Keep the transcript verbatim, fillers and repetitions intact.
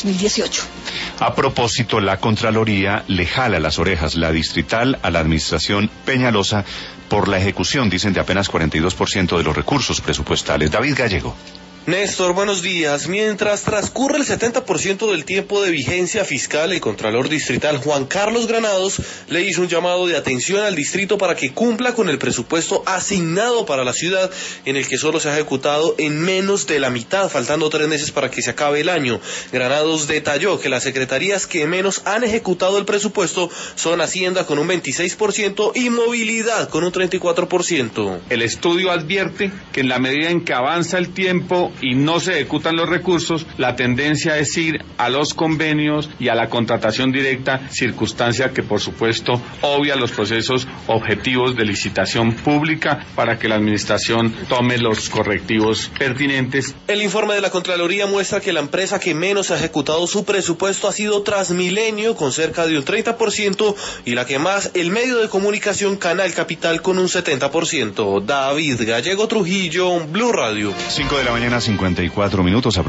dos mil dieciocho. A propósito, la Contraloría le jala las orejas la distrital a la administración Peñalosa por la ejecución, dicen, de apenas cuarenta y dos por ciento de los recursos presupuestales. David Gallego. Néstor, buenos días. Mientras transcurre el setenta por ciento del tiempo de vigencia fiscal, el Contralor Distrital Juan Carlos Granados le hizo un llamado de atención al distrito para que cumpla con el presupuesto asignado para la ciudad, en el que solo se ha ejecutado en menos de la mitad, faltando tres meses para que se acabe el año. Granados detalló que las secretarías que menos han ejecutado el presupuesto son Hacienda con un veintiséis por ciento y Movilidad con un treinta y cuatro por ciento. El estudio advierte que en la medida en que avanza el tiempo y no se ejecutan los recursos, la tendencia es ir a los convenios y a la contratación directa, circunstancia que por supuesto obvia los procesos objetivos de licitación pública para que la administración tome los correctivos pertinentes. El informe de la Contraloría muestra que la empresa que menos ha ejecutado su presupuesto ha sido Transmilenio con cerca de un treinta por ciento y la que más el medio de comunicación Canal Capital con un setenta por ciento. David Gallego Trujillo, Blue Radio. cinco de la mañana, cincuenta y cuatro minutos.